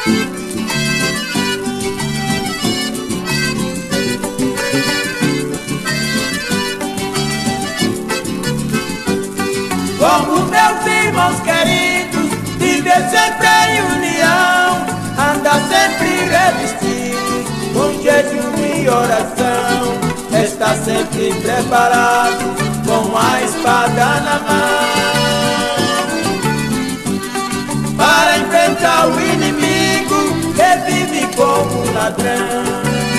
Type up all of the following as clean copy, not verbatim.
Como meus irmãos queridos, viver sempre em união, andar sempre revestidos com jejum e oração, estar sempre preparado com a espada na mão, para enfrentar o inimigo que vive como um ladrão.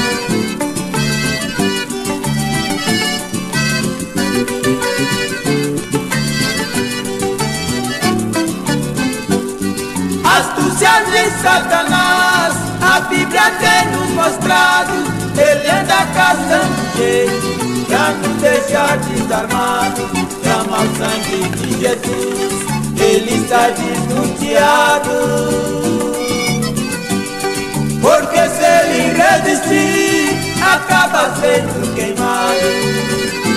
Astúcias de Satanás, a Bíblia tem nos mostrado, ele anda caçando jeito pra nos deixar desarmados. Clama o sangue de Jesus, ele está desnorteado, porque se ele resistir, acaba sendo queimado.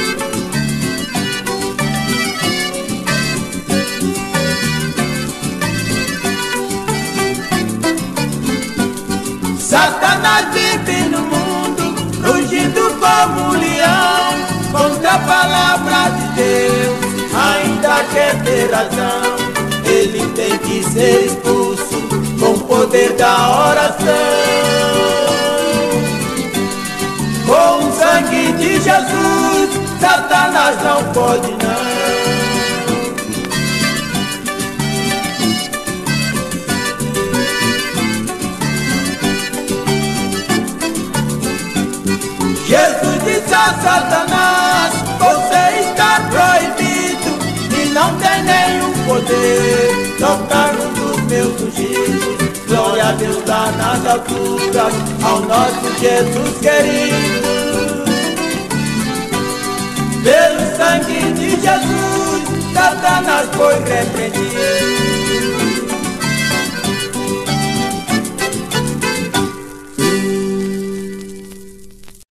Satanás vive no mundo, rugindo como um leão, contra a palavra de Deus, ainda quer ter razão. Ele tem que ser expulso com o poder da oração. Com o sangue de Jesus, Satanás não pode não. Jesus disse a Satanás, você está proibido e não tem nenhum poder tocar um dos meus ungidos. Glória a Deus lá nas alturas, ao nosso Jesus querido. Pelo sangue de Jesus, Satanás foi repreendido.